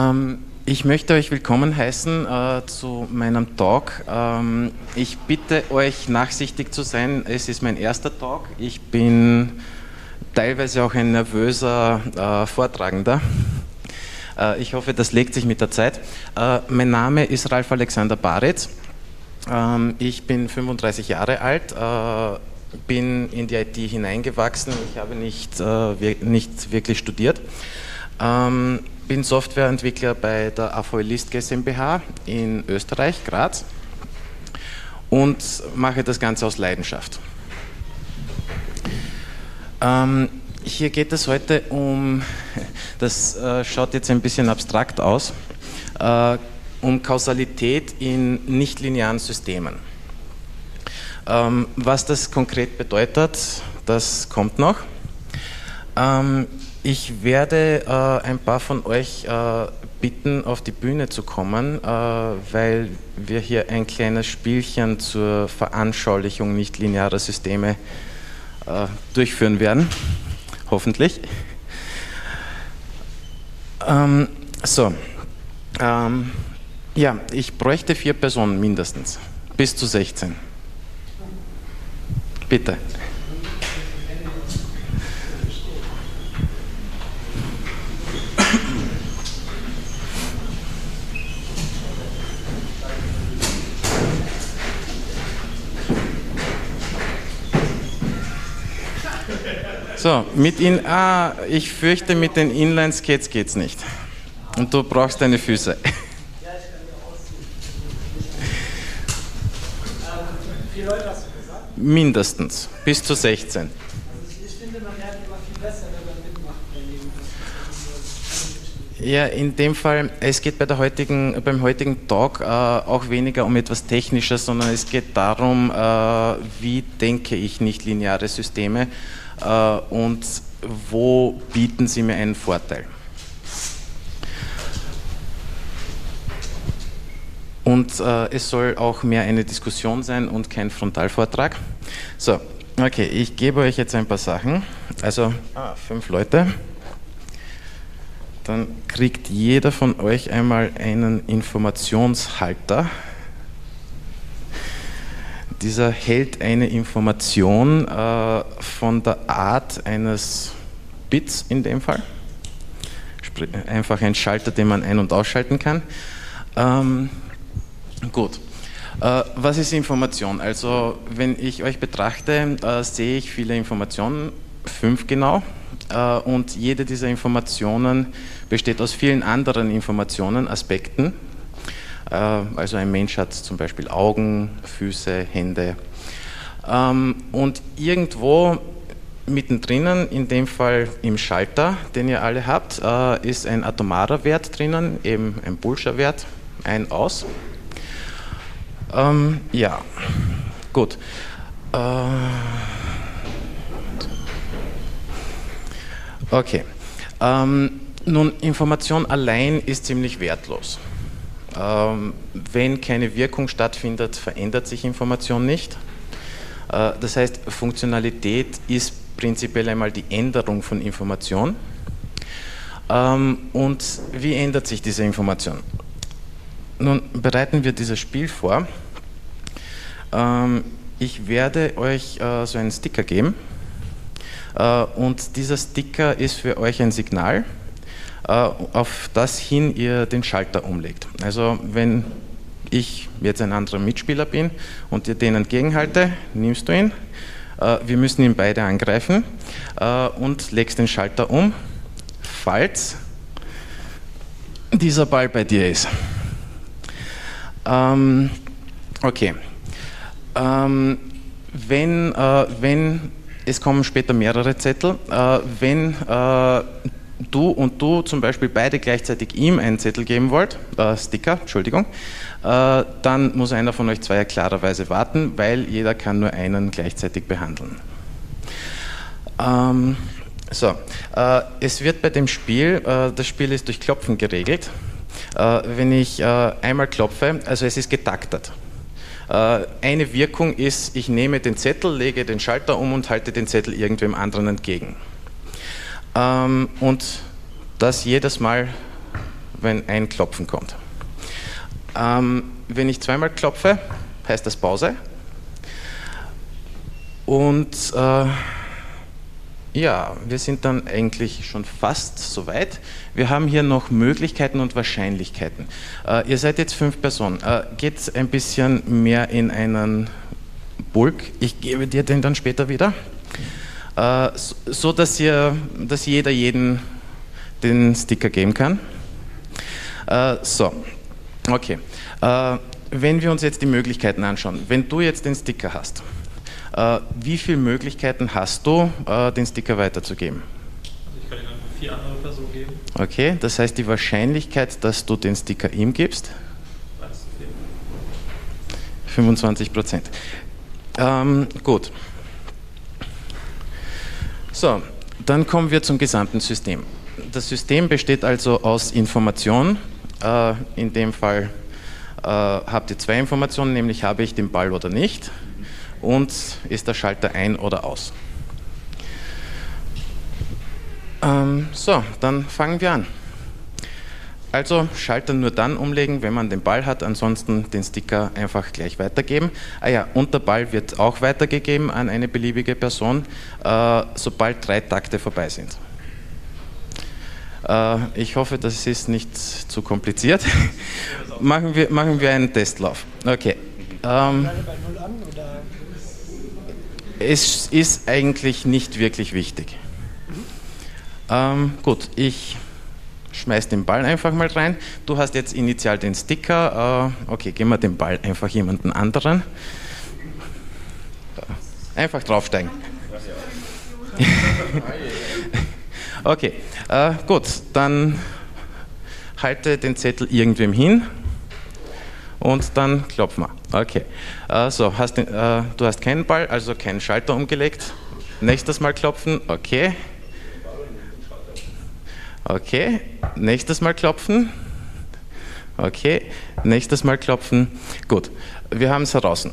Ich möchte euch willkommen heißen zu meinem Talk. Ich bitte euch nachsichtig zu sein, es ist mein erster Talk. Ich bin teilweise auch ein nervöser Vortragender. Ich hoffe, das legt sich mit der Zeit. Mein Name ist Ralf Alexander Baritz. Ich bin 35 Jahre alt, bin in die IT hineingewachsen. Ich habe nicht wirklich studiert. Bin Softwareentwickler bei der AVL List GmbH in Österreich, Graz, und mache das Ganze aus Leidenschaft. Hier geht es heute um, das schaut jetzt ein bisschen abstrakt aus, um Kausalität in nichtlinearen Systemen. Was das konkret bedeutet, das kommt noch. Ich werde ein paar von euch bitten, auf die Bühne zu kommen, weil wir hier ein kleines Spielchen zur Veranschaulichung nichtlinearer Systeme durchführen werden, hoffentlich. Ja, ich bräuchte 4 Personen mindestens, bis zu 16. Bitte. So, ich fürchte, mit den Inline-Skates geht's nicht. Und du brauchst deine Füße. Ja, ich kann die ausziehen. 4 Leute hast du gesagt? Mindestens, bis zu 16. Also ich finde, man lernt immer viel besser, wenn man mitmacht bei dem. Ja, in dem Fall, es geht beim heutigen Talk auch weniger um etwas Technisches, sondern es geht darum, wie denke ich nichtlineare Systeme und wo bieten sie mir einen Vorteil. Und es soll auch mehr eine Diskussion sein und kein Frontalvortrag. So, okay, ich gebe euch jetzt ein paar Sachen. Also 5 Leute. Dann kriegt jeder von euch einmal einen Informationshalter. Dieser hält eine Information von der Art eines Bits in dem Fall. Einfach ein Schalter, den man ein- und ausschalten kann. Gut. Was ist Information? Also wenn ich euch betrachte, sehe ich viele Informationen, 5 genau. Und jede dieser Informationen besteht aus vielen anderen Informationen, Aspekten. Also ein Mensch hat zum Beispiel Augen, Füße, Hände. Und irgendwo mittendrin, in dem Fall im Schalter, den ihr alle habt, ist ein atomarer Wert drinnen, eben ein Boolscher Wert, ein, aus. Ja, gut. Okay. Nun, Information allein ist ziemlich wertlos. Wenn keine Wirkung stattfindet, verändert sich Information nicht. Das heißt, Funktionalität ist prinzipiell einmal die Änderung von Information. Und wie ändert sich diese Information? Nun, bereiten wir dieses Spiel vor. Ich werde euch so einen Sticker geben. Und dieser Sticker ist für euch ein Signal, auf das hin ihr den Schalter umlegt. Also wenn ich jetzt ein anderer Mitspieler bin und dir den entgegenhalte, nimmst du ihn. Wir müssen ihn beide angreifen und legst den Schalter um, falls dieser Ball bei dir ist. Okay. Es kommen später mehrere Zettel. Wenn du zum Beispiel beide gleichzeitig ihm einen Zettel geben wollt, Sticker, Entschuldigung, dann muss einer von euch 2 klarerweise warten, weil jeder kann nur einen gleichzeitig behandeln. Es wird bei dem Spiel, das Spiel ist durch Klopfen geregelt. Wenn ich einmal klopfe, also es ist getaktet. Eine Wirkung ist, ich nehme den Zettel, lege den Schalter um und halte den Zettel irgendwem anderen entgegen. Und das jedes Mal wenn ein Klopfen kommt. Wenn ich zweimal klopfe, heißt das Pause. Und ja, wir sind dann eigentlich schon fast soweit. Wir haben hier noch Möglichkeiten und Wahrscheinlichkeiten. Ihr seid jetzt 5 Personen. Geht ein bisschen mehr in einen Bulk. Ich gebe dir den dann später wieder. So dass jeder jeden den Sticker geben kann. So, okay. Wenn wir uns jetzt die Möglichkeiten anschauen, wenn du jetzt den Sticker hast, wie viele Möglichkeiten hast du, den Sticker weiterzugeben? Also ich kann ihn an 4 andere Personen geben. Okay, das heißt die Wahrscheinlichkeit, dass du den Sticker ihm gibst? 25%. Gut. So, dann kommen wir zum gesamten System. Das System besteht also aus Informationen. In dem Fall habt ihr 2 Informationen, nämlich habe ich den Ball oder nicht und ist der Schalter ein oder aus. So, dann fangen wir an. Also Schalter nur dann umlegen, wenn man den Ball hat, ansonsten den Sticker einfach gleich weitergeben. Ah ja, und der Ball wird auch weitergegeben an eine beliebige Person, sobald 3 Takte vorbei sind. Ich hoffe, das ist nicht zu kompliziert. machen wir einen Testlauf. Okay. Es ist eigentlich nicht wirklich wichtig. Gut, ich schmeiß den Ball einfach mal rein. Du hast jetzt initial den Sticker. Okay, geben wir den Ball einfach jemanden anderen. Einfach draufsteigen. Okay, gut, dann halte den Zettel irgendwem hin und dann klopfen wir. Okay, so, du hast keinen Ball, also keinen Schalter umgelegt. Nächstes Mal klopfen, okay. Okay, nächstes Mal klopfen. Okay, nächstes Mal klopfen. Gut, wir haben es heraus.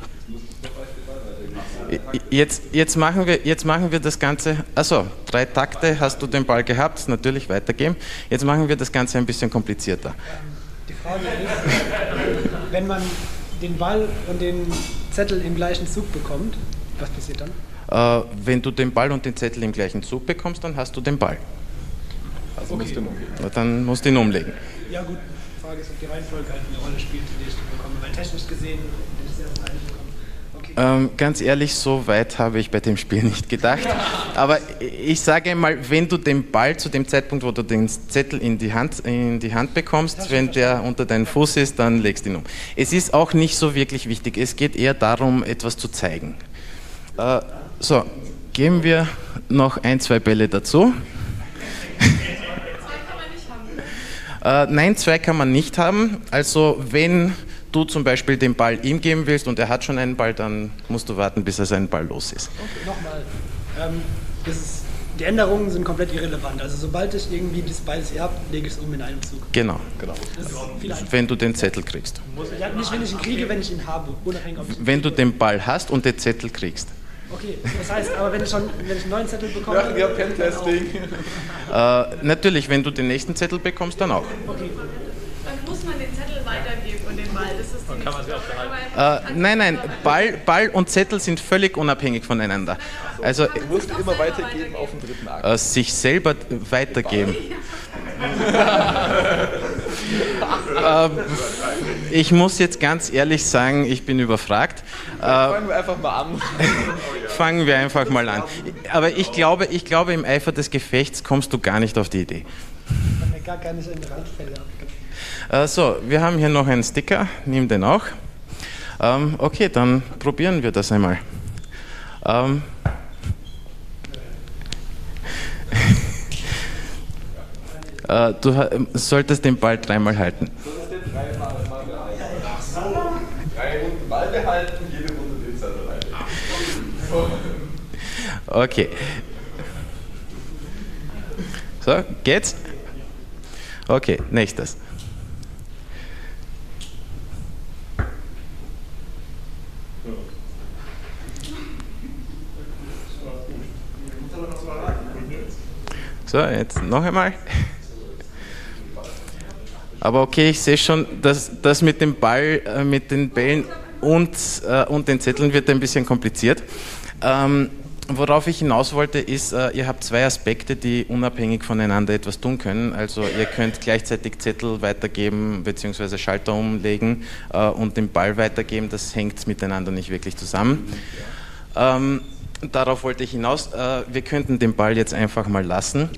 Jetzt machen wir das Ganze, also 3 Takte hast du den Ball gehabt, natürlich weitergeben. Jetzt machen wir das Ganze ein bisschen komplizierter. Die Frage ist, wenn man den Ball und den Zettel im gleichen Zug bekommt, was passiert dann? Wenn du den Ball und den Zettel im gleichen Zug bekommst, dann hast du den Ball. Also musst du ihn umlegen. Dann musst du ihn umlegen. Ja gut, die Frage ist, ob die Reihenfolge halt eine Rolle spielt, die ich bekomme. Weil technisch gesehen, wenn ich es erst eine bekomme. Okay. Ganz ehrlich, so weit habe ich bei dem Spiel nicht gedacht. Aber ich sage mal, wenn du den Ball zu dem Zeitpunkt, wo du den Zettel in die Hand bekommst, wenn der unter deinem Fuß ist, dann legst du ihn um. Es ist auch nicht so wirklich wichtig. Es geht eher darum, etwas zu zeigen. So, geben wir noch 1, 2 Bälle dazu. Nein, 2 kann man nicht haben. Also wenn du zum Beispiel den Ball ihm geben willst und er hat schon einen Ball, dann musst du warten, bis er seinen Ball los ist. Okay, nochmal. Die Änderungen sind komplett irrelevant. Also sobald ich irgendwie das beides hier habe, lege ich es um in einem Zug. Genau. Das ist viel einfacher. Wenn du den Zettel kriegst. Ja, nicht wenn ich ihn kriege, wenn ich ihn habe. Unabhängig, ob ich Wenn du den Ball hast und den Zettel kriegst. Okay, das heißt, aber wenn ich einen neuen Zettel bekomme... Ja, Pentesting. Natürlich, wenn du den nächsten Zettel bekommst, dann auch. Okay. Dann muss man den Zettel weitergeben und den Ball. Das ist die Kann man sie auch behalten. Nein, Ball und Zettel sind völlig unabhängig voneinander. Also Du musst immer weitergeben auf den 3. Akt. sich selber weitergeben. Ich muss jetzt ganz ehrlich sagen, ich bin überfragt. Fangen wir einfach mal an. Fangen wir einfach mal an. Aber ich glaube, im Eifer des Gefechts kommst du gar nicht auf die Idee. Ich kann mir gar keine Randfälle ab. So, wir haben hier noch einen Sticker. Nimm den auch. Okay, dann probieren wir das einmal. Du solltest den Ball 3-mal halten. Du solltest den 3-mal machen. 3 Runden Ball behalten, jede Runde den Zettel rein. Okay. So, geht's? Okay, nächstes. So, jetzt noch einmal. Aber okay, ich sehe schon, dass das mit dem Ball, mit den Bällen und den Zetteln wird ein bisschen kompliziert. Worauf ich hinaus wollte, ist, ihr habt zwei Aspekte, die unabhängig voneinander etwas tun können. Also ihr könnt gleichzeitig Zettel weitergeben bzw. Schalter umlegen und den Ball weitergeben. Das hängt miteinander nicht wirklich zusammen. Darauf wollte ich hinaus. Wir könnten den Ball jetzt einfach mal lassen.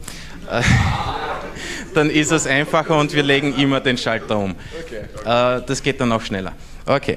Dann ist es einfacher und wir legen immer den Schalter um. Das geht dann auch schneller. Okay.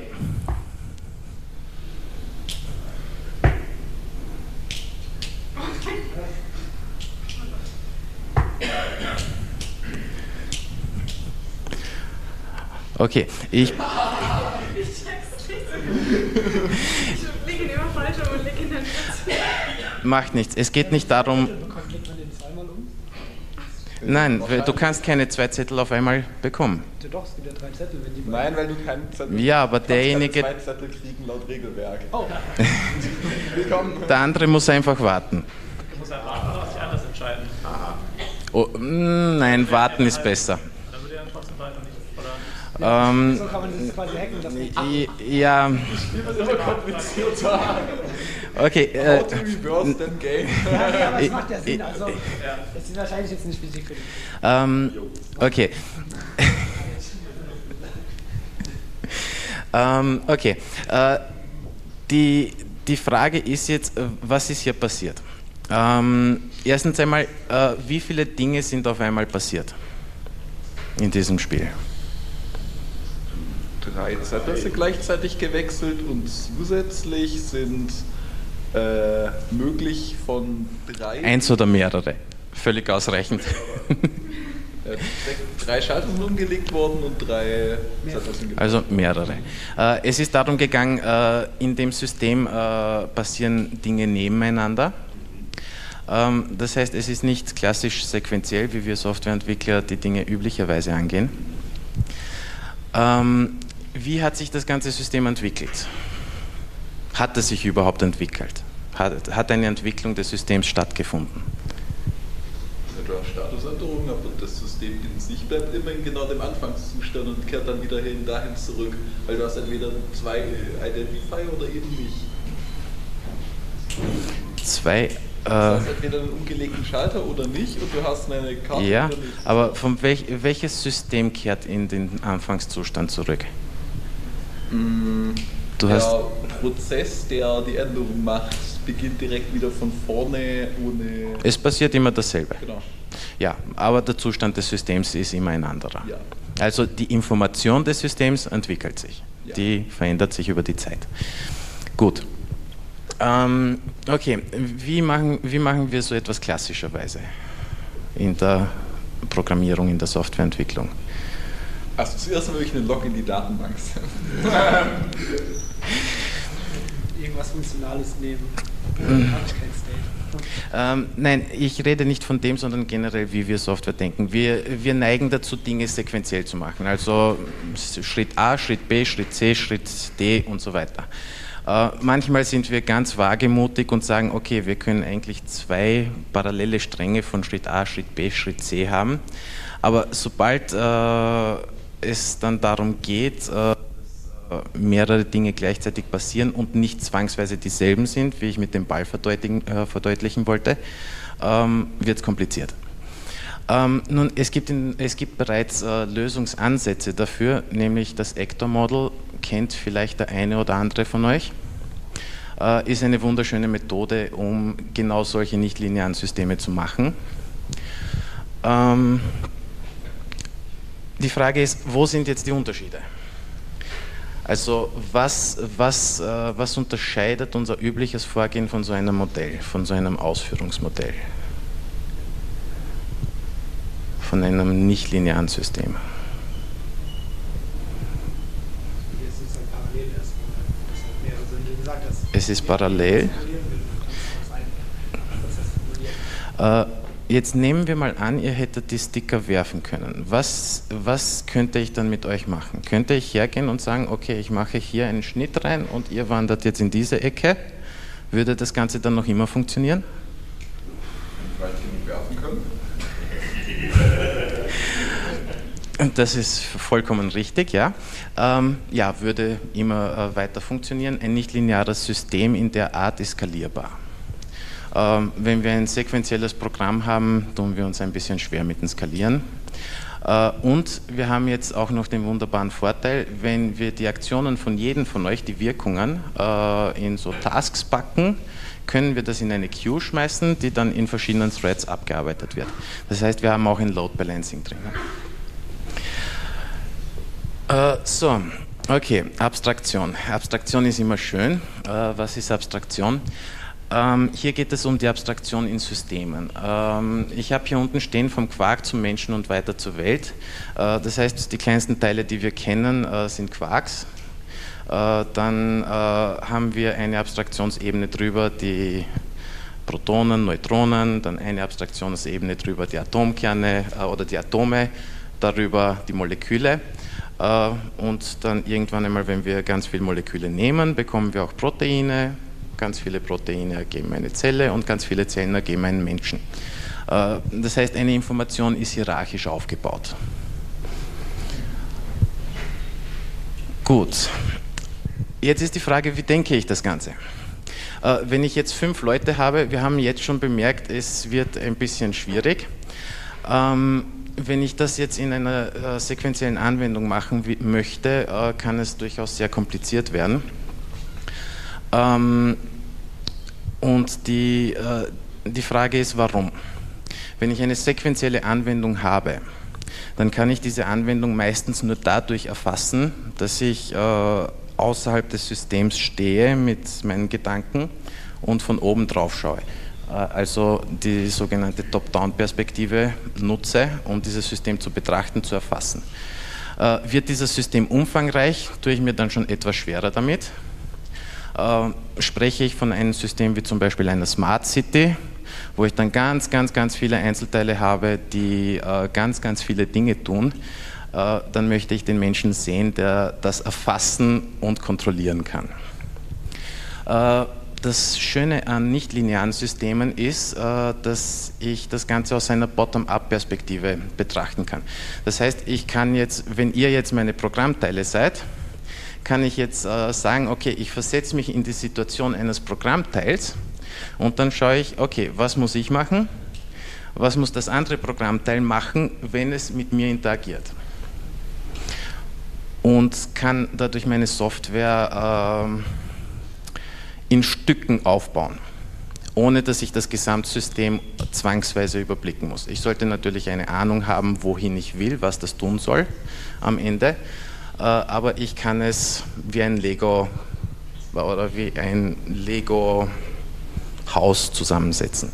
Okay, ich check's nicht. Ich lege ihn immer falsch und lege ihn dann wieder. Macht nichts. Es geht nicht darum. Legt man den zweimal um? Nein, du kannst keine zwei Zettel auf einmal bekommen. Ja, doch, es gibt ja 3 Zettel, wenn die Nein, weil du keinen Zettel Ja, aber du kannst derjenige, keine 2 Zettel kriegen laut Regelwerk. Oh, Willkommen. der andere muss einfach warten. Ich muss einfach warten, was sich anders entscheiden. Oh, nein, warten ist besser. Dann würde er trotzdem weiter nicht. Oder so kann man das quasi hacken, dass man Ja, Wie wird immer komplizierter. okay. How to reverse that game. Ja, das macht ja Sinn. Also, das ist wahrscheinlich jetzt nicht wichtig für dich. Okay. Okay. Die Frage ist jetzt, was ist hier passiert? Erstens einmal, wie viele Dinge sind auf einmal passiert in diesem Spiel? 3 Zettel sind gleichzeitig gewechselt und zusätzlich sind möglich von 3. Eins oder mehrere? Völlig ausreichend. 3 Schalter sind umgelegt worden und 3 Zettel sind gewechselt. Also mehrere. Es ist darum gegangen, in dem System passieren Dinge nebeneinander. Das heißt, es ist nicht klassisch sequenziell, wie wir Softwareentwickler die Dinge üblicherweise angehen. Wie hat sich das ganze System entwickelt? Hat es sich überhaupt entwickelt? Hat eine Entwicklung des Systems stattgefunden? Du hast Statusänderungen, aber das System in sich bleibt immer in genau dem Anfangszustand und kehrt dann wieder dahin zurück, weil du hast entweder 2 Identifier oder eben nicht. Zwei. Du hast entweder einen umgelegten Schalter oder nicht und du hast eine Karte Ja, oder nicht. aber welches System kehrt in den Anfangszustand zurück? Du Der hast Prozess, der die Änderung macht, beginnt direkt wieder von vorne ohne... Es passiert immer dasselbe. Genau. Ja, aber der Zustand des Systems ist immer ein anderer. Ja. Also die Information des Systems entwickelt sich. Ja. Die verändert sich über die Zeit. Gut. Okay, wie machen wir so etwas klassischerweise in der Programmierung, in der Softwareentwicklung? Also zuerst würde ich einen Log in die Datenbank setzen. irgendwas Funktionales nehmen. Dann habe ich kein State. Nein, ich rede nicht von dem, sondern generell, wie wir Software denken. Wir neigen dazu, Dinge sequenziell zu machen. Also Schritt A, Schritt B, Schritt C, Schritt D und so weiter. Manchmal sind wir ganz wagemutig und sagen, okay, wir können eigentlich 2 parallele Stränge von Schritt A, Schritt B, Schritt C haben. Aber sobald es dann darum geht, dass mehrere Dinge gleichzeitig passieren und nicht zwangsweise dieselben sind, wie ich mit dem Ball verdeutlichen wollte, wird es kompliziert. Nun, es gibt bereits Lösungsansätze dafür, nämlich das Actor Model, kennt vielleicht der eine oder andere von euch, ist eine wunderschöne Methode, um genau solche nichtlinearen Systeme zu machen. Die Frage ist, wo sind jetzt die Unterschiede? Also was unterscheidet unser übliches Vorgehen von so einem Modell, von so einem Ausführungsmodell, von einem nichtlinearen System? Es ist parallel. Jetzt nehmen wir mal an, ihr hättet die Sticker werfen können. Was könnte ich dann mit euch machen? Könnte ich hergehen und sagen, okay, ich mache hier einen Schnitt rein und ihr wandert jetzt in diese Ecke? Würde das Ganze dann noch immer funktionieren? Weil sie nicht werfen können. Das ist vollkommen richtig, ja. Ja, würde immer weiter funktionieren. Ein nichtlineares System in der Art ist skalierbar. Wenn wir ein sequenzielles Programm haben, tun wir uns ein bisschen schwer mit dem Skalieren. Und wir haben jetzt auch noch den wunderbaren Vorteil, wenn wir die Aktionen von jedem von euch, die Wirkungen, in so Tasks packen, können wir das in eine Queue schmeißen, die dann in verschiedenen Threads abgearbeitet wird. Das heißt, wir haben auch ein Load Balancing drin. So, okay, Abstraktion. Abstraktion ist immer schön. Was ist Abstraktion? Hier geht es um die Abstraktion in Systemen. Ich habe hier unten stehen vom Quark zum Menschen und weiter zur Welt. Das heißt, die kleinsten Teile, die wir kennen, sind Quarks. Dann haben wir eine Abstraktionsebene drüber, die Protonen, Neutronen, dann eine Abstraktionsebene drüber, die Atomkerne oder die Atome, darüber die Moleküle. Und dann irgendwann einmal, wenn wir ganz viele Moleküle nehmen, bekommen wir auch Proteine. Ganz viele Proteine ergeben eine Zelle und ganz viele Zellen ergeben einen Menschen. Das heißt, eine Information ist hierarchisch aufgebaut. Gut, jetzt ist die Frage, wie denke ich das Ganze? Wenn ich jetzt 5 Leute habe, wir haben jetzt schon bemerkt, es wird ein bisschen schwierig. Wenn ich das jetzt in einer sequenziellen Anwendung machen möchte, kann es durchaus sehr kompliziert werden. Und die Frage ist, warum? Wenn ich eine sequenzielle Anwendung habe, dann kann ich diese Anwendung meistens nur dadurch erfassen, dass ich außerhalb des Systems stehe mit meinen Gedanken und von oben drauf schaue. Also die sogenannte Top-Down-Perspektive nutze, um dieses System zu betrachten, zu erfassen. Wird dieses System umfangreich, tue ich mir dann schon etwas schwerer damit. Spreche ich von einem System wie zum Beispiel einer Smart City, wo ich dann ganz viele Einzelteile habe, die ganz viele Dinge tun, dann möchte ich den Menschen sehen, der das erfassen und kontrollieren kann. Das Schöne an nichtlinearen Systemen ist, dass ich das Ganze aus einer Bottom-up-Perspektive betrachten kann. Das heißt, ich kann jetzt, wenn ihr jetzt meine Programmteile seid, kann ich jetzt sagen, okay, ich versetze mich in die Situation eines Programmteils und dann schaue ich, okay, was muss ich machen, was muss das andere Programmteil machen, wenn es mit mir interagiert. Und kann dadurch meine Software in Stücken aufbauen, ohne dass ich das Gesamtsystem zwangsweise überblicken muss. Ich sollte natürlich eine Ahnung haben, wohin ich will, was das tun soll am Ende. Aber ich kann es wie ein Lego oder wie ein Lego-Haus zusammensetzen.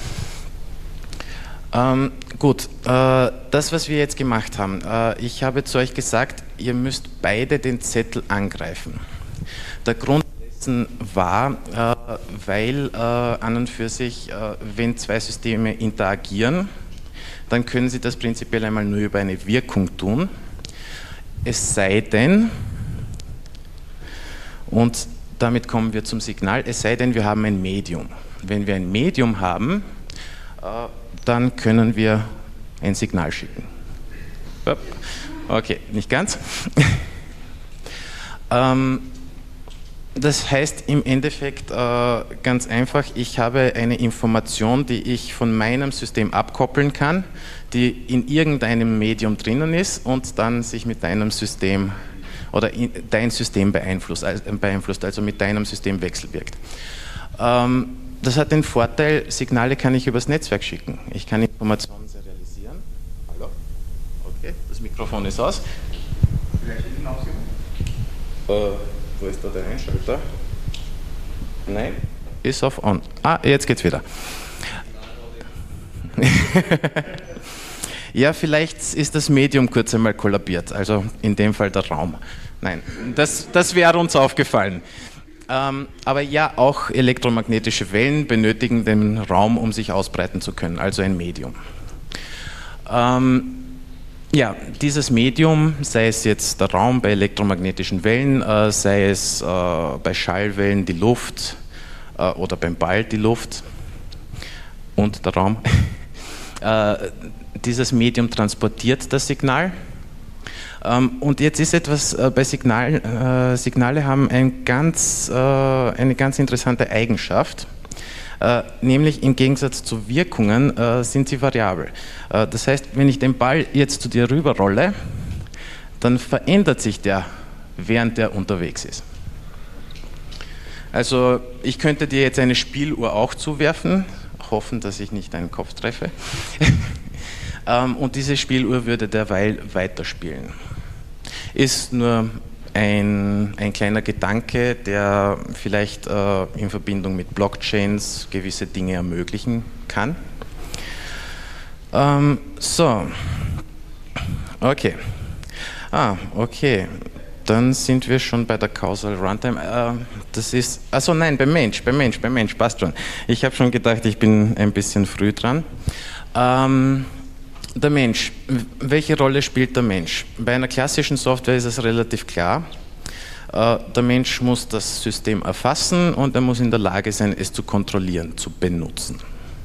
Gut, das, was wir jetzt gemacht haben, ich habe zu euch gesagt, ihr müsst beide den Zettel angreifen. Der Grund dessen war, weil an und für sich, wenn 2 Systeme interagieren, dann können sie das prinzipiell einmal nur über eine Wirkung tun. Es sei denn, und damit kommen wir zum Signal, es sei denn, wir haben ein Medium. Wenn wir ein Medium haben, dann können wir ein Signal schicken. Okay, nicht ganz. Das heißt im Endeffekt ganz einfach, ich habe eine Information, die ich von meinem System abkoppeln kann, die in irgendeinem Medium drinnen ist und dann sich mit deinem System oder dein System beeinflusst, also mit deinem System wechselwirkt. Das hat den Vorteil, Signale kann ich übers Netzwerk schicken. Ich kann Informationen serialisieren. Hallo? Okay, das Mikrofon ist aus. Vielleicht hinten ausgehen? Wo ist da der Einschalter? Nein, ist auf on. Ah, jetzt geht's wieder. Ja, vielleicht ist das Medium kurz einmal kollabiert, also in dem Fall der Raum. Nein, das wäre uns aufgefallen. Aber ja, auch elektromagnetische Wellen benötigen den Raum, um sich ausbreiten zu können, also ein Medium. Ja, dieses Medium, sei es jetzt der Raum bei elektromagnetischen Wellen, sei es bei Schallwellen die Luft oder beim Ball die Luft und der Raum, dieses Medium transportiert das Signal Und jetzt ist etwas bei Signale haben eine ganz interessante Eigenschaft, nämlich im Gegensatz zu Wirkungen sind sie variabel. Das heißt, wenn ich den Ball jetzt zu dir rüberrolle, dann verändert sich der, während der unterwegs ist. Also ich könnte dir jetzt eine Spieluhr auch zuwerfen, hoffen, dass ich nicht deinen Kopf treffe. Und diese Spieluhr würde derweil weiterspielen. Ist nur ein kleiner Gedanke, der vielleicht in Verbindung mit Blockchains gewisse Dinge ermöglichen kann. Okay. Okay. Dann sind wir schon bei der Causal Runtime. Das ist, beim Mensch, passt schon. Ich habe schon gedacht, ich bin ein bisschen früh dran. Der Mensch, welche Rolle spielt der Mensch? Bei einer klassischen Software ist es relativ klar. Der Mensch muss das System erfassen und er muss in der Lage sein, es zu kontrollieren, zu benutzen.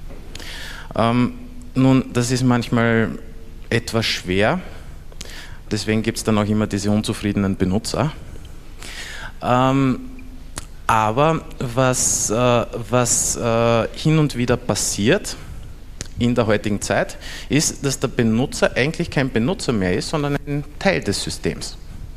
Nun, das ist manchmal etwas schwer, deswegen gibt es dann auch immer diese unzufriedenen Benutzer. Aber was hin und wieder passiert, in der heutigen Zeit, ist, dass der Benutzer eigentlich kein Benutzer mehr ist, sondern ein Teil des Systems.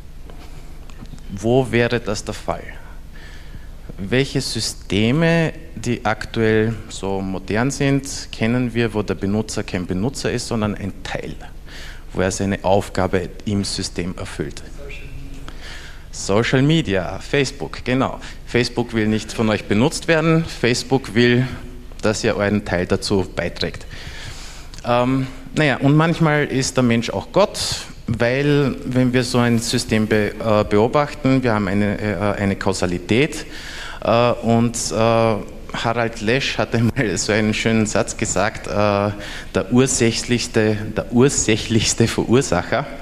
Wo wäre das der Fall? Welche Systeme, die aktuell so modern sind, kennen wir, wo der Benutzer kein Benutzer ist, sondern ein Teil, wo er seine Aufgabe im System erfüllt? Social Media, Facebook, genau. Facebook will nicht von euch benutzt werden, Facebook will, dass ihr euren Teil dazu beiträgt. Und manchmal ist der Mensch auch Gott, weil, wenn wir so ein System beobachten, wir haben eine Kausalität und Harald Lesch hat einmal so einen schönen Satz gesagt, der ursächlichste Verursacher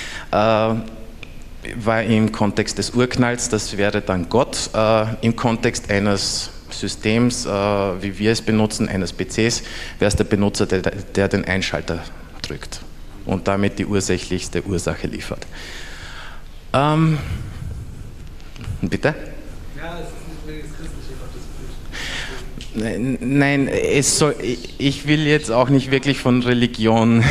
war im Kontext des Urknalls, das wäre dann Gott, im Kontext eines Systems, wie wir es benutzen, eines PCs, wäre es der Benutzer, der den Einschalter drückt und damit die ursächlichste Ursache liefert. Bitte? Ja, es ist nicht das christliche Gottesbild. Nein, ich will jetzt auch nicht wirklich von Religion.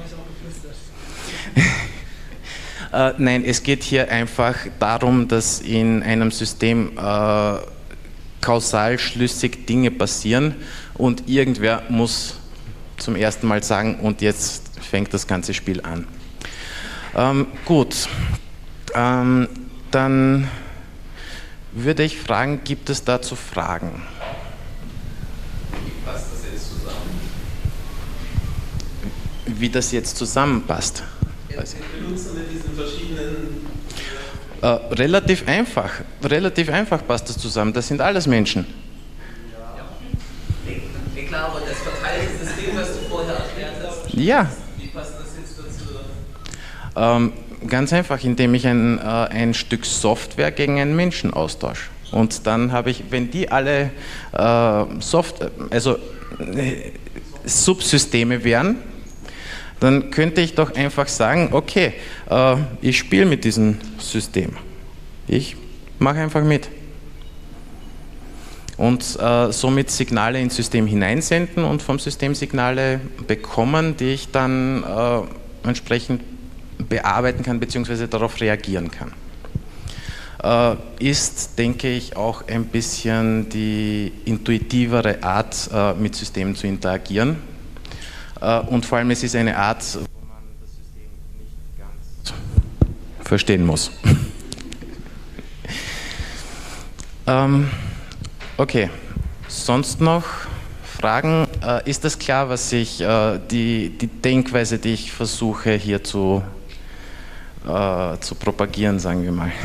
Nein, es geht hier einfach darum, dass in einem System kausal schlüssig Dinge passieren und irgendwer muss zum ersten Mal sagen, und jetzt fängt das ganze Spiel an. Gut, dann würde ich fragen, gibt es dazu Fragen? Wie passt das jetzt zusammen? Wie das jetzt zusammenpasst? Wir benutzen wir diesen verschiedenen... Relativ einfach passt das zusammen. Das sind alles Menschen. Ich glaube, das verteilte System, was du vorher erklärt hast, Ja. wie passt das jetzt dazu? Ganz einfach, indem ich ein Stück Software gegen einen Menschen austausche. Und dann habe ich, wenn die alle Subsysteme wären, dann könnte ich doch einfach sagen, okay, ich spiele mit diesem System. Ich mache einfach mit. Und somit Signale ins System hineinsenden und vom System Signale bekommen, die ich dann entsprechend bearbeiten kann bzw. darauf reagieren kann. Ist, denke ich, auch ein bisschen die intuitivere Art, mit Systemen zu interagieren. Und vor allem, es ist eine Art, wo man das System nicht ganz verstehen muss. Okay, sonst noch Fragen? Ist das klar, was ich, die Denkweise, die ich versuche hier zu propagieren, sagen wir mal?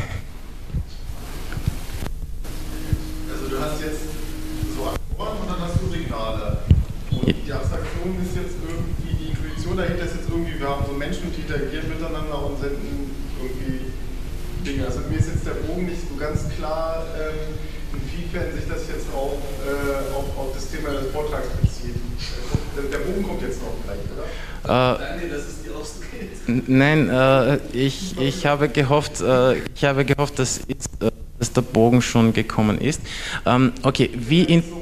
Also du hast jetzt so Aktoren und dann hast du Signale. Und die Abstraktion ist jetzt irgendwie, die Intuition dahinter ist jetzt irgendwie, wir haben so Menschen, die interagieren miteinander und senden irgendwie Dinge. Also mir ist jetzt der Bogen nicht so ganz klar, inwiefern sich das jetzt auf das Thema des Vortrags bezieht. Der Bogen kommt jetzt noch gleich, oder? Nein, das ist die ausgeht. Nein, ich habe gehofft, dass der Bogen schon gekommen ist. Okay, wie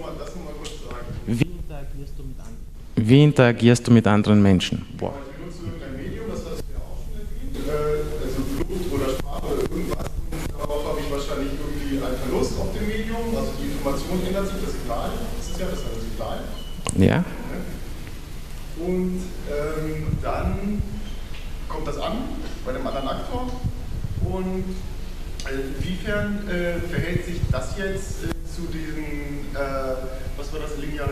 interagierst du mit anderen Menschen? Boah. Also benutzt du irgendein Medium, das hast du ja auch schon erwähnt, also Blut oder Sprache oder irgendwas. Und darauf habe ich wahrscheinlich irgendwie einen Verlust auf dem Medium, also die Information ändert sich, das Signal, das ist ja das Signal. Ja. Und dann kommt das an bei dem anderen Aktor. Und inwiefern verhält sich das jetzt zu diesen, was war das,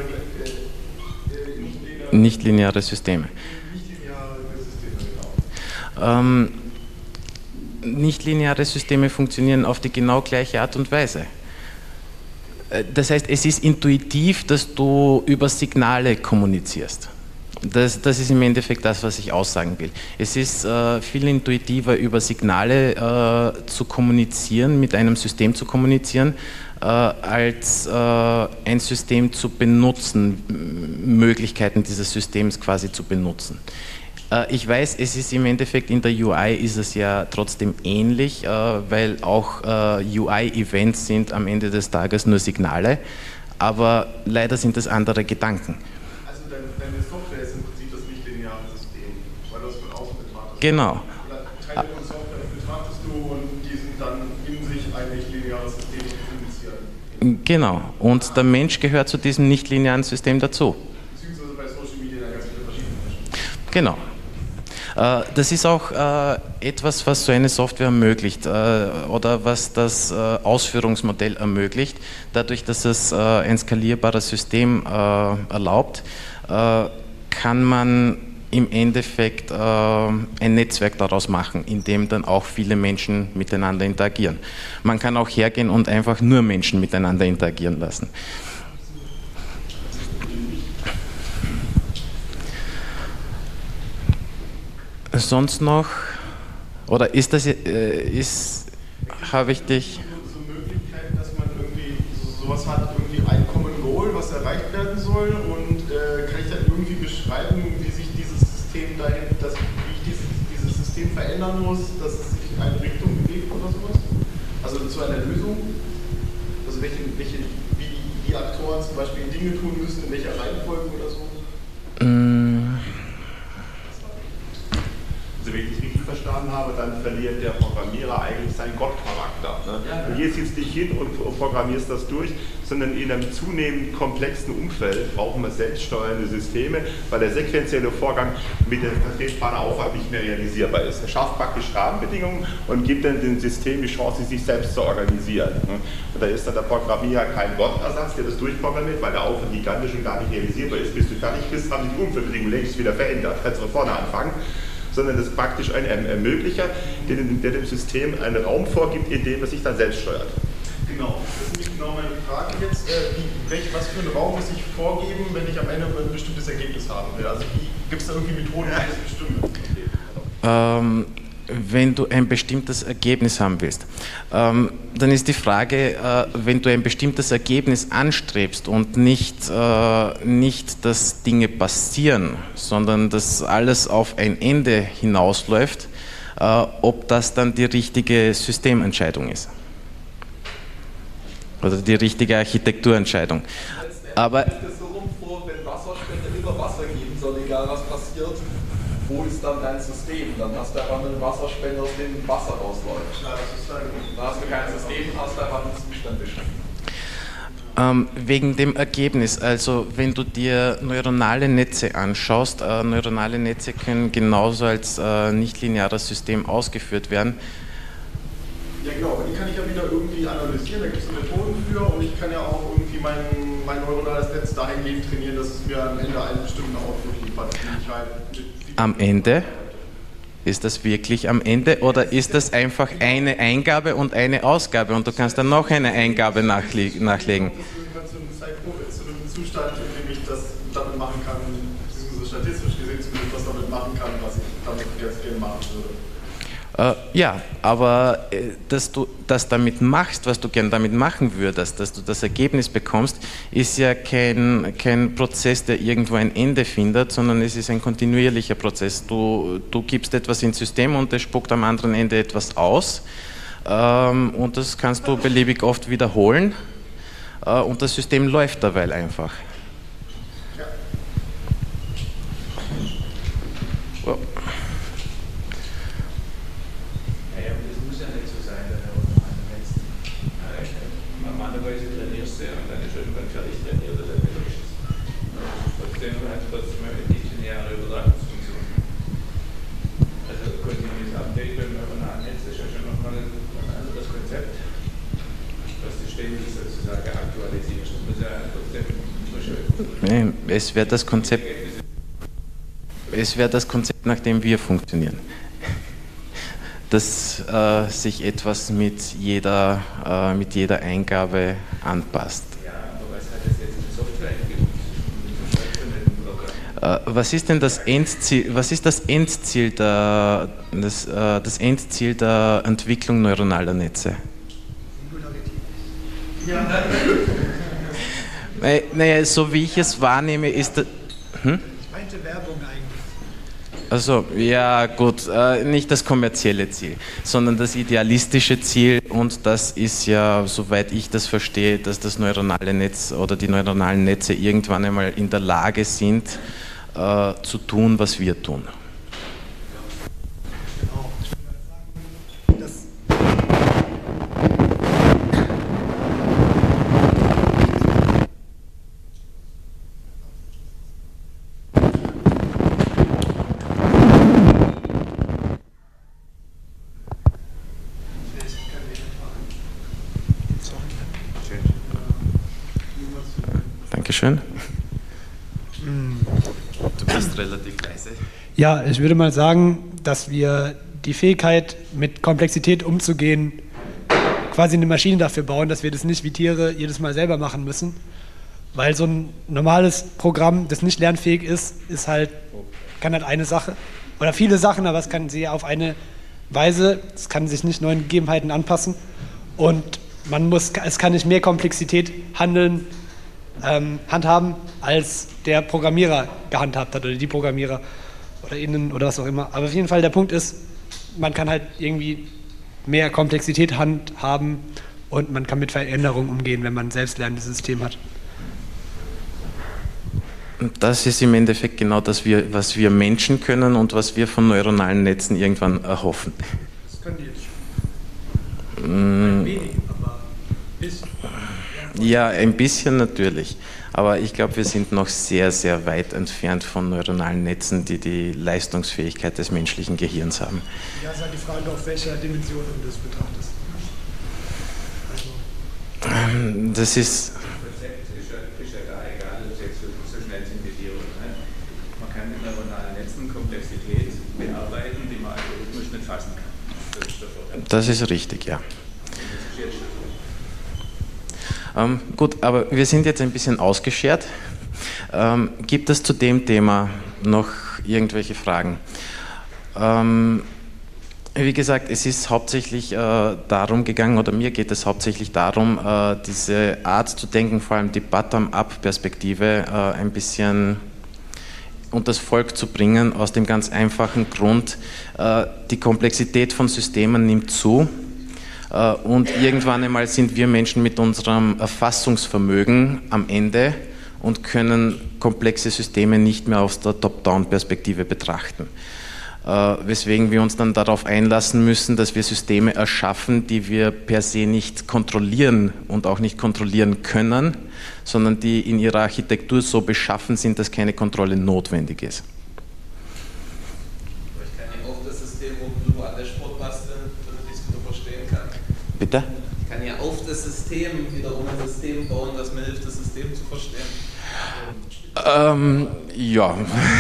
nichtlineare Systeme. Nichtlineare Systeme, genau. Nichtlineare Systeme funktionieren auf die genau gleiche Art und Weise. Das heißt, es ist intuitiv, dass du über Signale kommunizierst. Das ist im Endeffekt das, was ich aussagen will. Es ist viel intuitiver, über Signale zu kommunizieren, mit einem System zu kommunizieren, als ein System zu benutzen, Möglichkeiten dieses Systems quasi zu benutzen. Ich weiß, es ist im Endeffekt in der UI ist es ja trotzdem ähnlich, weil auch UI-Events sind am Ende des Tages nur Signale, aber leider sind es andere Gedanken. Also deine Software ist im Prinzip das nichtlineare System, weil du es von außen betrachtest. Genau. Oder Teile von Software betrachtest du und die sind dann in sich ein nichtlineares System zu kommunizieren. Genau. Und der Mensch gehört zu diesem nichtlinearen System dazu. Beziehungsweise bei Social Media dann ganz viele verschiedene Menschen. Genau. Das ist auch etwas, was so eine Software ermöglicht oder was das Ausführungsmodell ermöglicht. Dadurch, dass es ein skalierbares System erlaubt, kann man im Endeffekt ein Netzwerk daraus machen, in dem dann auch viele Menschen miteinander interagieren. Man kann auch hergehen und einfach nur Menschen miteinander interagieren lassen. Sonst noch, oder ist das, habe ich dich... So Möglichkeiten, dass man irgendwie sowas hat, irgendwie ein Common Goal, was erreicht werden soll und kann ich dann irgendwie beschreiben, wie sich dieses System dahin, wie ich dieses System verändern muss, dass es sich in eine Richtung bewegt oder sowas? Also zu einer Lösung? Also wie die Aktoren zum Beispiel Dinge tun müssen, in welcher Reihenfolge oder so? Also wenn ich es richtig verstanden habe, dann verliert der Programmierer eigentlich seinen Gottcharakter. Ne? Ja, ja. Du gehst jetzt nicht hin und programmierst das durch, sondern in einem zunehmend komplexen Umfeld brauchen wir selbststeuernde Systeme, weil der sequentielle Vorgang mit der Vertretungsaufwand nicht mehr realisierbar ist. Er schafft praktisch Rahmenbedingungen und gibt dann dem System die Chance, sich selbst zu organisieren. Ne? Und da ist dann der Programmierer kein Gottersatz, der das durchprogrammiert, weil der Aufwand gigantisch und gar nicht realisierbar ist. Bis du fertig bist, haben sich die Umfeldbedingungen längst wieder verändert. Kannst du von vorne anfangen. Sondern das ist praktisch ein Ermöglicher, der dem System einen Raum vorgibt, in dem es sich dann selbst steuert. Genau, das ist nämlich genau meine Frage jetzt. Was für einen Raum muss ich vorgeben, wenn ich am Ende ein bestimmtes Ergebnis haben will? Also gibt es da irgendwie Methoden, die das bestimmen? Wenn du ein bestimmtes Ergebnis haben willst, dann ist die Frage, wenn du ein bestimmtes Ergebnis anstrebst und nicht, dass Dinge passieren, sondern dass alles auf ein Ende hinausläuft, ob das dann die richtige Systementscheidung ist oder die richtige Architekturentscheidung. Aber stell dir so rum vor, wenn Wasserspender immer Wasser geben soll, egal was passiert, wo ist dann dein System? Dann hast du einfach einen Wasserspender, aus dem Wasser rausläuft. Ja, das ist dann hast du kein System, hast du einfach einen Zustand beschrieben. Wegen dem Ergebnis, also wenn du dir neuronale Netze anschaust, neuronale Netze können genauso als nichtlineares System ausgeführt werden. Ja genau, aber die kann ich ja wieder irgendwie analysieren, da gibt es Methoden für und ich kann ja auch irgendwie mein neuronales Netz dahingehend trainieren, dass es mir am Ende einen bestimmten Output liefert, den ich halt am Ende? Ist das wirklich am Ende oder ist das einfach eine Eingabe und eine Ausgabe und du kannst dann noch eine Eingabe nachlegen? Das ist irgendwann zu einem Zustand, in dem ich das damit machen kann, beziehungsweise statistisch gesehen zumindest was damit machen kann, was ich damit jetzt gerne machen würde. Ja, aber dass du das damit machst, was du gern damit machen würdest, dass du das Ergebnis bekommst, ist ja kein Prozess, der irgendwo ein Ende findet, sondern es ist ein kontinuierlicher Prozess. Du gibst etwas ins System und es spuckt am anderen Ende etwas aus, und das kannst du beliebig oft wiederholen, und das System läuft derweil einfach. Oh. Normalerweise trainierst du ja und dann ist irgendwann fertig trainiert oder dann ist es. Trotzdem hat es trotzdem eine lineare Übertragungsfunktion. Also kontinuierliches Update beim neuronalen Netz ist ja schon nochmal ein anderes Konzept, was du ständig sozusagen aktualisierst. Das muss ja trotzdem Es wäre das Konzept, nach dem wir funktionieren. Dass sich etwas mit jeder Eingabe anpasst. Ja, aber was hat das jetzt mit Software eingebaut? Was ist denn das Endziel? Was ist das Endziel der Entwicklung neuronaler Netze? Naja, so wie ich es wahrnehme, ist das. Ich meinte Werbung eigentlich. Also, ja gut, nicht das kommerzielle Ziel, sondern das idealistische Ziel, und das ist ja, soweit ich das verstehe, dass das neuronale Netz oder die neuronalen Netze irgendwann einmal in der Lage sind, zu tun, was wir tun. Genau. Ich würde mal sagen, Dankeschön. Du bist relativ leise. ja, ich würde mal sagen, dass wir die Fähigkeit, mit Komplexität umzugehen, quasi eine Maschine dafür bauen, dass wir das nicht wie Tiere jedes Mal selber machen müssen. Weil so ein normales Programm, das nicht lernfähig ist, kann halt eine Sache oder viele Sachen, aber es kann sie auf eine Weise, es kann sich nicht neuen Gegebenheiten anpassen, und es kann nicht mehr Komplexität handhaben, als der Programmierer gehandhabt hat oder die Programmierer oder innen oder was auch immer. Aber auf jeden Fall der Punkt ist, man kann halt irgendwie mehr Komplexität handhaben und man kann mit Veränderungen umgehen, wenn man ein selbstlernendes System hat. Das ist im Endeffekt genau das, was wir Menschen können und was wir von neuronalen Netzen irgendwann erhoffen. Das können die jetzt schon. Ein wenig, aber ein bisschen. Ja, ein bisschen natürlich. Aber ich glaube, wir sind noch sehr, sehr weit entfernt von neuronalen Netzen, die die Leistungsfähigkeit des menschlichen Gehirns haben. Ja, ist halt die Frage, auf welcher Dimension du das betrachtest. Das ist. Das Konzept ist ja da egal, so schnell sind die Tiere. Man kann mit neuronalen Netzen Komplexität bearbeiten, die man algorithmisch nicht fassen kann. Das ist richtig, ja. Gut, aber wir sind jetzt ein bisschen ausgeschert. Gibt es zu dem Thema noch irgendwelche Fragen? Wie gesagt, es ist hauptsächlich darum gegangen, oder mir geht es hauptsächlich darum, diese Art zu denken, vor allem die Bottom-up-Perspektive, ein bisschen unter das Volk zu bringen, aus dem ganz einfachen Grund, die Komplexität von Systemen nimmt zu. Und irgendwann einmal sind wir Menschen mit unserem Erfassungsvermögen am Ende und können komplexe Systeme nicht mehr aus der Top-Down-Perspektive betrachten. Weswegen wir uns dann darauf einlassen müssen, dass wir Systeme erschaffen, die wir per se nicht kontrollieren und auch nicht kontrollieren können, sondern die in ihrer Architektur so beschaffen sind, dass keine Kontrolle notwendig ist. Ich kann ja auf das System, wo du an der Sport basteln, damit ich es wieder verstehen kann. Bitte? Ich kann ja auf das System wiederum ein System bauen, das mir hilft, das System zu verstehen. Ja.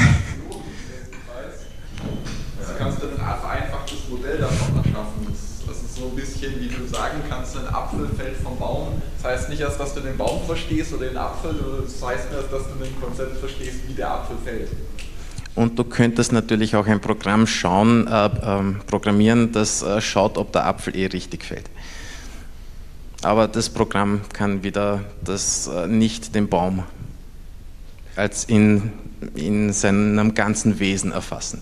Also kannst du ein vereinfachtes Modell davon erschaffen. Das ist so ein bisschen, wie du sagen kannst, ein Apfel fällt vom Baum. Das heißt nicht erst, dass du den Baum verstehst oder den Apfel, das heißt erst, dass du ein Konzept verstehst, wie der Apfel fällt. Und du könntest natürlich auch ein Programm programmieren, das schaut, ob der Apfel richtig fällt. Aber das Programm kann wieder nicht den Baum als in seinem ganzen Wesen erfassen.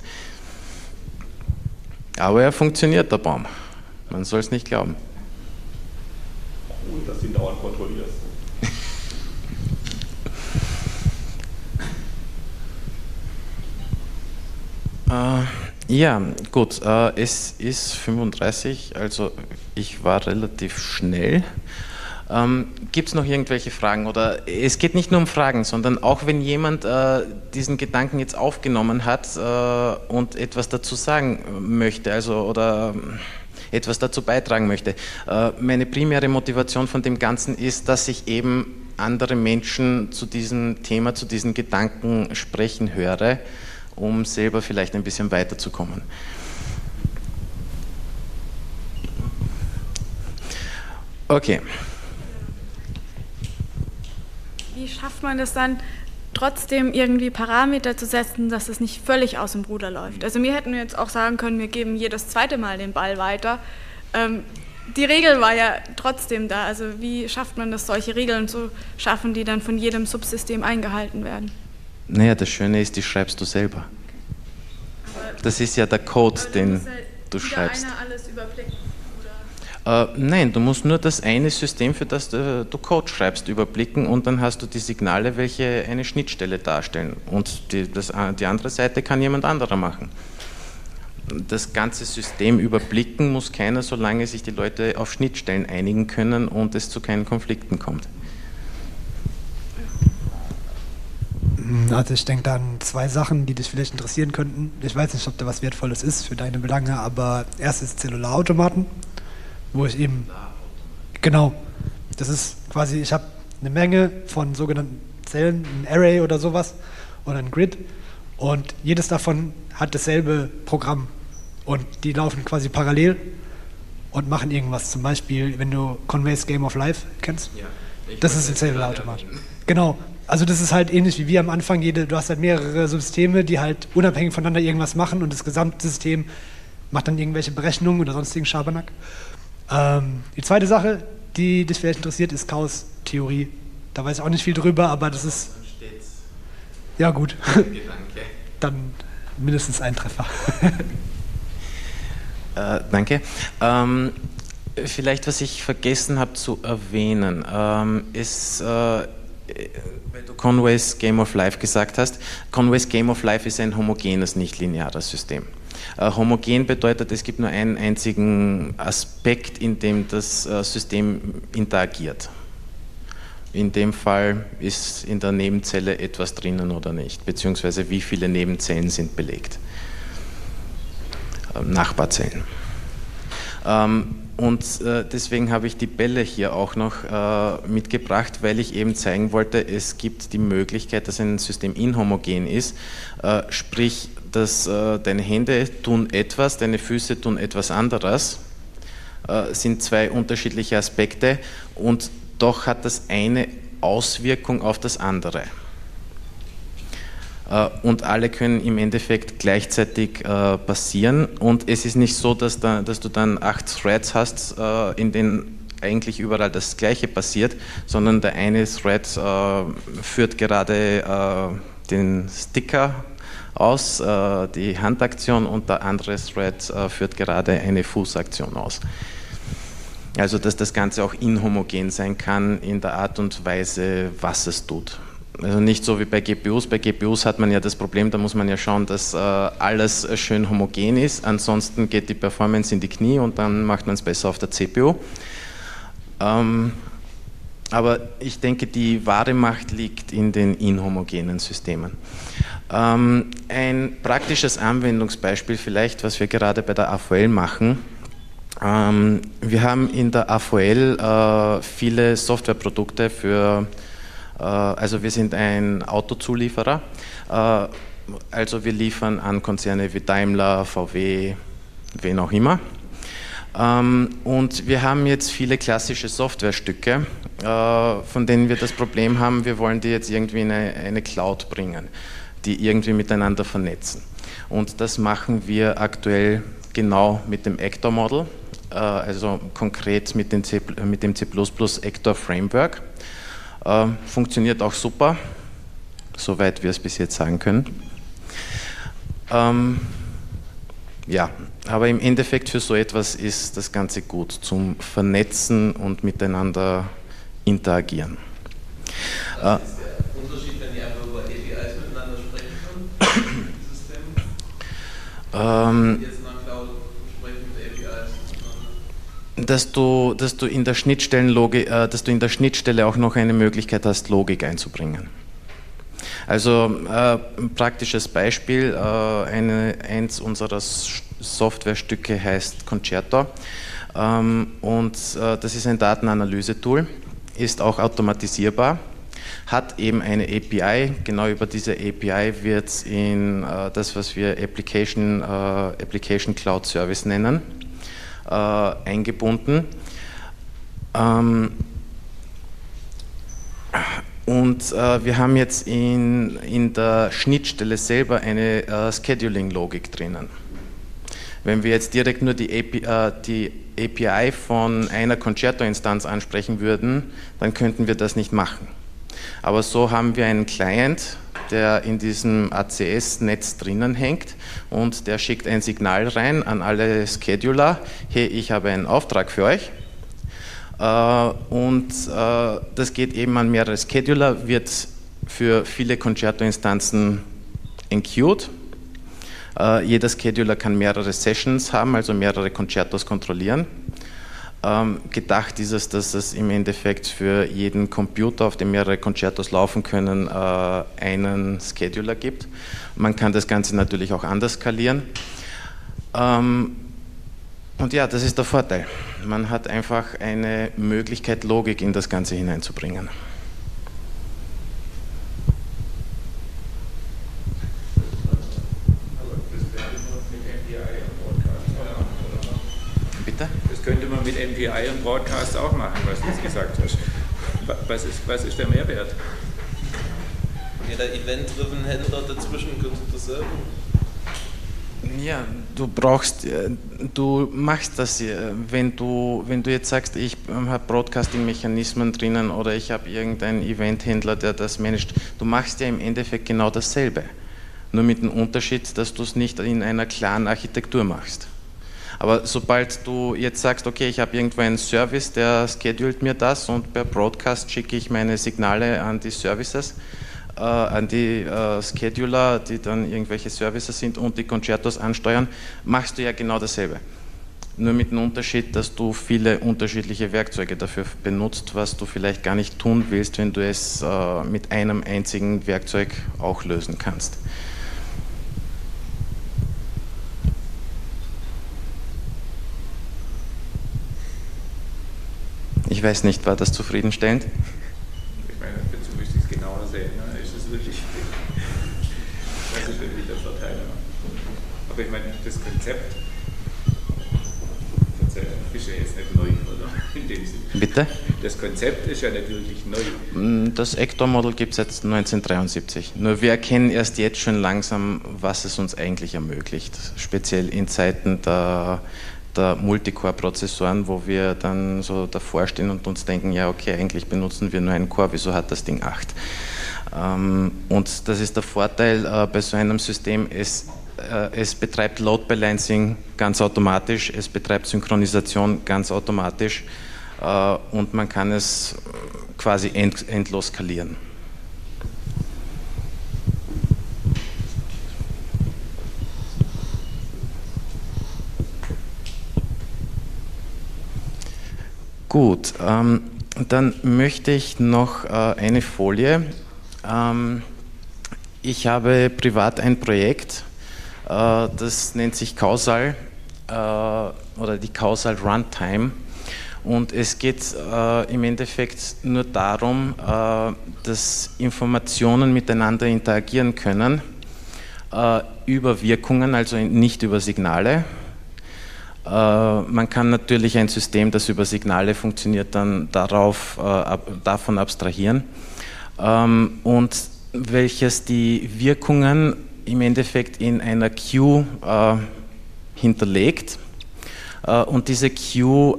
Aber er funktioniert, der Baum. Man soll es nicht glauben. Cool, dass du ihn dauernd kontrollierst. Ja, gut, es ist 35, also ich war relativ schnell. Gibt es noch irgendwelche Fragen? Oder es geht nicht nur um Fragen, sondern auch wenn jemand diesen Gedanken jetzt aufgenommen hat und etwas dazu sagen möchte, also oder etwas dazu beitragen möchte. Meine primäre Motivation von dem Ganzen ist, dass ich eben andere Menschen zu diesem Thema, zu diesen Gedanken sprechen höre, um selber vielleicht ein bisschen weiterzukommen. Okay. Wie schafft man es dann, trotzdem irgendwie Parameter zu setzen, dass es nicht völlig aus dem Ruder läuft? Also wir hätten jetzt auch sagen können, wir geben jedes zweite Mal den Ball weiter. Die Regel war ja trotzdem da. Also wie schafft man das, solche Regeln zu schaffen, die dann von jedem Subsystem eingehalten werden? Naja, das Schöne ist, die schreibst du selber. Das ist ja der Code, den du schreibst. Einer alles überblicken? Nein, du musst nur das eine System, für das du Code schreibst, überblicken und dann hast du die Signale, welche eine Schnittstelle darstellen. Und die andere Seite kann jemand anderer machen. Das ganze System überblicken muss keiner, solange sich die Leute auf Schnittstellen einigen können und es zu keinen Konflikten kommt. Also ich denke da an zwei Sachen, die dich vielleicht interessieren könnten. Ich weiß nicht, ob da was Wertvolles ist für deine Belange, aber erstes Zellularautomaten, wo ich eben, genau, das ist quasi, ich habe eine Menge von sogenannten Zellen, ein Array oder sowas oder ein Grid und jedes davon hat dasselbe Programm und die laufen quasi parallel und machen irgendwas. Zum Beispiel, wenn du Conway's Game of Life kennst, ja, das ist ein Zellularautomat. Genau. Also das ist halt ähnlich wie wir am Anfang, du hast halt mehrere Systeme, die halt unabhängig voneinander irgendwas machen und das Gesamtsystem macht dann irgendwelche Berechnungen oder sonstigen Schabernack. Die zweite Sache, die dich vielleicht interessiert, ist Chaos-Theorie. Da weiß ich auch nicht viel drüber, aber das ist... Ja gut, dann mindestens ein Treffer. Danke. Vielleicht, was ich vergessen habe zu erwähnen, ist... weil du Conway's Game of Life gesagt hast, Conway's Game of Life ist ein homogenes, nicht lineares System. Homogen bedeutet, es gibt nur einen einzigen Aspekt, in dem das System interagiert. In dem Fall ist in der Nebenzelle etwas drinnen oder nicht, beziehungsweise wie viele Nebenzellen sind belegt. Nachbarzellen. Und deswegen habe ich die Bälle hier auch noch mitgebracht, weil ich eben zeigen wollte, es gibt die Möglichkeit, dass ein System inhomogen ist, sprich, dass deine Hände tun etwas, deine Füße tun etwas anderes, sind zwei unterschiedliche Aspekte und doch hat das eine Auswirkung auf das andere. Und alle können im Endeffekt gleichzeitig passieren und es ist nicht so, dass du dann 8 Threads hast, in denen eigentlich überall das Gleiche passiert, sondern der eine Thread führt gerade den Sticker aus, die Handaktion und der andere Thread führt gerade eine Fußaktion aus. Also dass das Ganze auch inhomogen sein kann in der Art und Weise, was es tut. Also nicht so wie bei GPUs. Bei GPUs hat man ja das Problem, da muss man ja schauen, dass alles schön homogen ist, ansonsten geht die Performance in die Knie und dann macht man es besser auf der CPU. Aber ich denke, die wahre Macht liegt in den inhomogenen Systemen. Ein praktisches Anwendungsbeispiel vielleicht, was wir gerade bei der AVL machen. Wir haben in der AVL viele Softwareprodukte für, also wir sind ein Autozulieferer, also wir liefern an Konzerne wie Daimler, VW, wen auch immer. Und wir haben jetzt viele klassische Softwarestücke, von denen wir das Problem haben, wir wollen die jetzt irgendwie in eine Cloud bringen. die irgendwie miteinander vernetzen. Und das machen wir aktuell genau mit dem Actor Model, also konkret mit dem C++ Actor Framework. Funktioniert auch super, soweit wir es bis jetzt sagen können. Ja, aber im Endeffekt für so etwas ist das Ganze gut, zum Vernetzen und miteinander interagieren. Was ist der Unterschied, wenn die einfach über APIs miteinander sprechen können, im System? Jetzt in der Cloud sprechen mit APIs. Dass du in der Schnittstelle auch noch eine Möglichkeit hast, Logik einzubringen. Also praktisches Beispiel, eins unserer Softwarestücke heißt Concerto und das ist ein Datenanalyse-Tool, ist auch automatisierbar, hat eben eine API, genau über diese API wird es in das, was wir Application Cloud Service nennen, eingebunden. Und wir haben jetzt in der Schnittstelle selber eine Scheduling-Logik drinnen. Wenn wir jetzt direkt nur die API von einer Concerto-Instanz ansprechen würden, dann könnten wir das nicht machen. Aber so haben wir einen Client, der in diesem ACS-Netz drinnen hängt und der schickt ein Signal rein an alle Scheduler, hey, ich habe einen Auftrag für euch. Und das geht eben an mehrere Scheduler, wird für viele Concerto-Instanzen enqueued. Jeder Scheduler kann mehrere Sessions haben, also mehrere Concertos kontrollieren. Gedacht ist es, dass es im Endeffekt für jeden Computer, auf dem mehrere Concertos laufen können, einen Scheduler gibt. Man kann das Ganze natürlich auch anders skalieren. Und ja, das ist der Vorteil. Man hat einfach eine Möglichkeit, Logik in das Ganze hineinzubringen. Bitte? Das könnte man mit MPI und Broadcast auch machen, was du jetzt gesagt hast. Was ist der Mehrwert? Jeder Event-driven Händler dazwischen könnte dasselbe. Ja, du machst das, wenn du jetzt sagst, ich habe Broadcasting-Mechanismen drinnen oder ich habe irgendeinen Eventhändler, der das managt, du machst ja im Endeffekt genau dasselbe. Nur mit dem Unterschied, dass du es nicht in einer klaren Architektur machst. Aber sobald du jetzt sagst, okay, ich habe irgendwo einen Service, der schedult mir das und per Broadcast schicke ich meine Signale an die Services, an die Scheduler, die dann irgendwelche Services sind und die Concertos ansteuern, machst du ja genau dasselbe. Nur mit dem Unterschied, dass du viele unterschiedliche Werkzeuge dafür benutzt, was du vielleicht gar nicht tun willst, wenn du es mit einem einzigen Werkzeug auch lösen kannst. Ich weiß nicht, war das zufriedenstellend? Ich meine, dazu müsste ich es genauer sehen. Ne? Ist es wirklich, das ist wirklich der Vorteil. Aber ich meine, das Konzept ist ja jetzt nicht neu, oder? In dem Sinne. Bitte? Das Konzept ist ja nicht wirklich neu. Das Actor-Model gibt es seit 1973. Nur wir erkennen erst jetzt schon langsam, was es uns eigentlich ermöglicht. Speziell in Zeiten der Multicore-Prozessoren, wo wir dann so davor stehen und uns denken, ja okay, eigentlich benutzen wir nur einen Core, wieso hat das Ding 8? Und das ist der Vorteil bei so einem System, es betreibt Load Balancing ganz automatisch, es betreibt Synchronisation ganz automatisch und man kann es quasi endlos skalieren. Gut, dann möchte ich noch eine Folie. Ich habe privat ein Projekt, das nennt sich Causal oder die Causal Runtime. Und es geht im Endeffekt nur darum, dass Informationen miteinander interagieren können über Wirkungen, also nicht über Signale. Man kann natürlich ein System, das über Signale funktioniert, dann davon abstrahieren. Und welches die Wirkungen im Endeffekt in einer Queue hinterlegt. Und diese Queue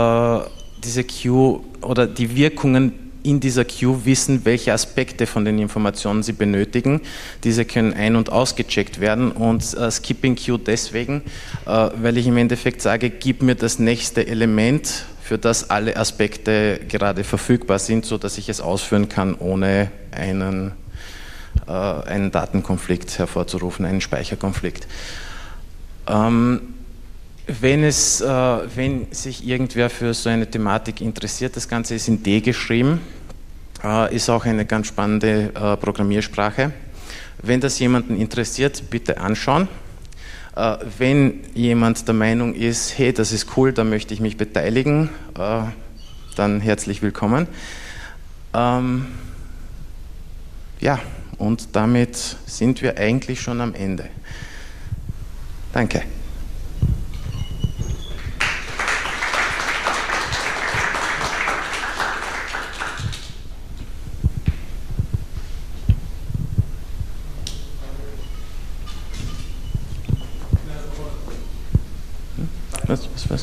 oder die Wirkungen in dieser Queue wissen, welche Aspekte von den Informationen sie benötigen. Diese können ein- und ausgecheckt werden und Skipping Queue deswegen, weil ich im Endeffekt sage, gib mir das nächste Element, für das alle Aspekte gerade verfügbar sind, sodass ich es ausführen kann, ohne einen Datenkonflikt hervorzurufen, einen Speicherkonflikt. Wenn sich irgendwer für so eine Thematik interessiert, das Ganze ist in D geschrieben, ist auch eine ganz spannende Programmiersprache. Wenn das jemanden interessiert, bitte anschauen. Wenn jemand der Meinung ist, hey, das ist cool, da möchte ich mich beteiligen, dann herzlich willkommen. Ja, und damit sind wir eigentlich schon am Ende. Danke. Was?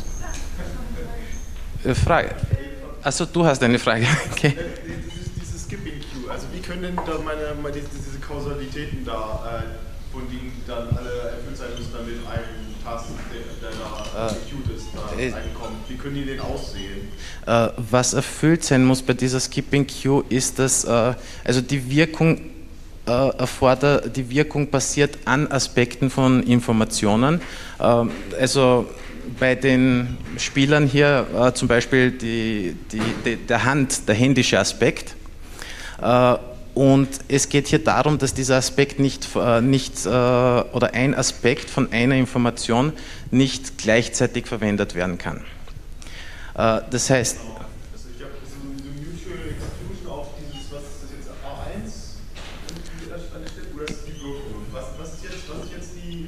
Frage. Achso, du hast eine Frage. Okay. Diese Skipping Queue, also wie können denn da diese Kausalitäten da, von denen dann alle erfüllt sein müssen, damit ein Task, der da gequeued ist, da reinkommt, wie können die den aussehen? Was erfüllt sein muss bei dieser Skipping Queue ist, dass also die Wirkung die Wirkung basiert an Aspekten von Informationen. Also bei den Spielern hier zum Beispiel der händische Aspekt. Und es geht hier darum, dass dieser Aspekt oder ein Aspekt von einer Information nicht gleichzeitig verwendet werden kann. Das heißt, Also ich habe so Mutual Exclusion auf dieses, was ist das jetzt, A1 an der Stelle, oder ist das die Wirkung? Was ist jetzt die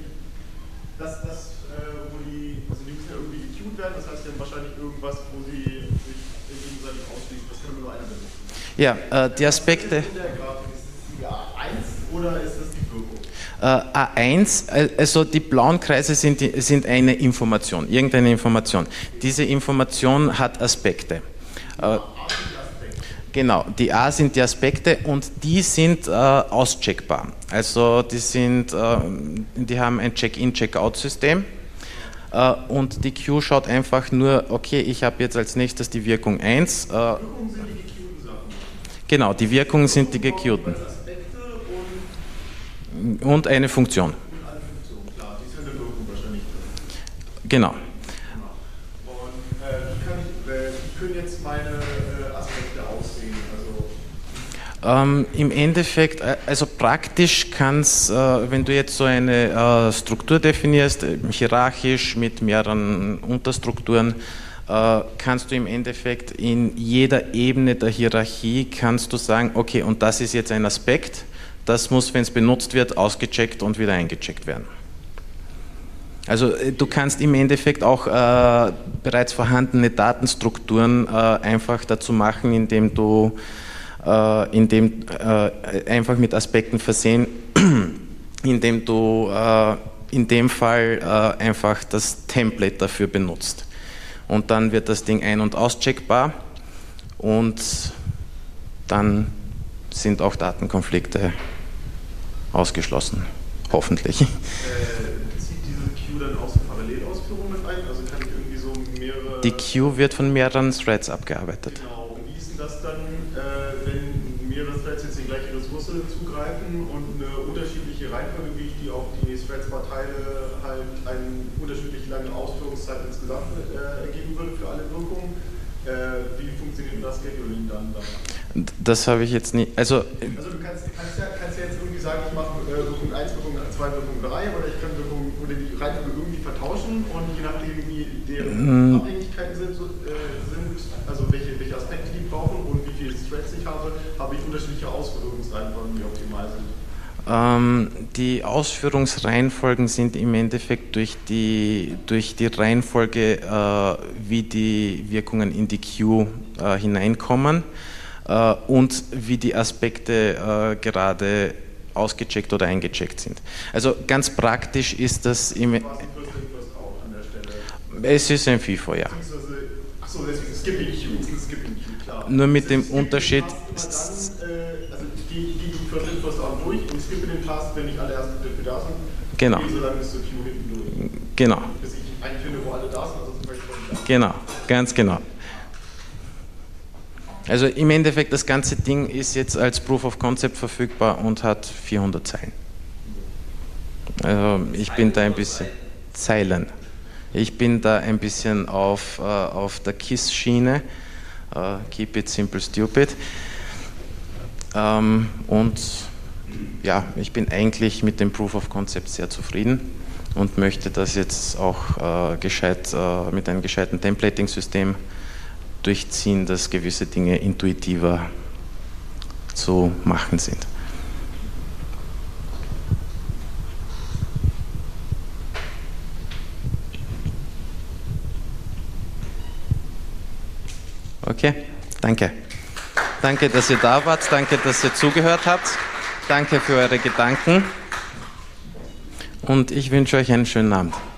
wo die, also die müssen ja irgendwie gequeued werden, das heißt, die haben wahrscheinlich irgendwas, wo sie sich gegenseitig ausschließen, das kann nur einer benutzen. Ja, die Aspekte. Ist das die A1 oder ist das die Wirkung? A1, also die blauen Kreise sind eine Information, irgendeine Information. Diese Information hat Aspekte. Genau, die A sind die Aspekte und die sind auscheckbar. Also die haben ein Check-in, Check-out-System. Und die Queue schaut einfach nur, okay, ich habe jetzt als nächstes die Wirkung 1. Wirkungen sind die gequeueden Sachen. Genau, die Wirkungen sind die gequeueden. Und eine Funktion. Und eine Funktion, klar, die ist ja eine Wirkung wahrscheinlich. Genau. Und wie können jetzt meine Aspekte aussehen? Im Endeffekt, also praktisch kann es, wenn du jetzt so eine Struktur definierst, hierarchisch mit mehreren Unterstrukturen, kannst du im Endeffekt in jeder Ebene der Hierarchie kannst du sagen, okay, und das ist jetzt ein Aspekt, das muss, wenn es benutzt wird, ausgecheckt und wieder eingecheckt werden. Also du kannst im Endeffekt auch bereits vorhandene Datenstrukturen einfach dazu machen, indem du einfach mit Aspekten versehen, indem du in dem Fall einfach das Template dafür benutzt. Und dann wird das Ding ein- und auscheckbar und dann sind auch Datenkonflikte ausgeschlossen, hoffentlich. Zieht diese Queue dann auch so Parallelausführungen mit ein? Also kann ich irgendwie so mehrere... Die Queue wird von mehreren Threads abgearbeitet. Genau, und wie ist denn das dann, wenn mehrere Threads jetzt die gleiche Ressource zugreifen und eine unterschiedliche Reihenfolge, wie ich die auf die Threads verteile, halt eine unterschiedlich lange Ausführungszeit insgesamt ergeben würde für alle Wirkungen? Wie funktioniert das Scheduling dann? Das habe ich jetzt nie. Also du kannst ja jetzt irgendwie sagen, ich mache Wirkung 1, Wirkung 2, Wirkung 3, oder ich kann Wirkung oder die Reihenfolge irgendwie vertauschen und je nachdem, wie deren Abhängigkeiten sind, also welche Aspekte die brauchen und wie viele Threads ich habe ich unterschiedliche Ausführungsreihenfolgen, die optimal sind. Die Ausführungsreihenfolgen sind im Endeffekt durch die Reihenfolge, wie die Wirkungen in die Queue hineinkommen, und wie die Aspekte gerade ausgecheckt oder eingecheckt sind. Also ganz praktisch ist das es ist ein FIFO, ja. Achso, deswegen Skipping Queue, klar. Nur mit dem Unterschied. Also die First in, First out durch und skippen den Task, wenn nicht alle erst dafür da sind. Genau. So lange bis zur Queue hinten durch. Genau. Bis ich einen finde, wo alle da sind, also zum Beispiel. Genau, ganz genau. Also im Endeffekt, das ganze Ding ist jetzt als Proof of Concept verfügbar und hat 400 Zeilen. Also ich bin da ein bisschen Zeilen. Ich bin da ein bisschen auf der KISS-Schiene, Keep it simple stupid. Und ja, ich bin eigentlich mit dem Proof of Concept sehr zufrieden und möchte das jetzt auch mit einem gescheiten Templating-System durchziehen, dass gewisse Dinge intuitiver zu machen sind. Okay, danke. Danke, dass ihr da wart, danke, dass ihr zugehört habt, danke für eure Gedanken und ich wünsche euch einen schönen Abend.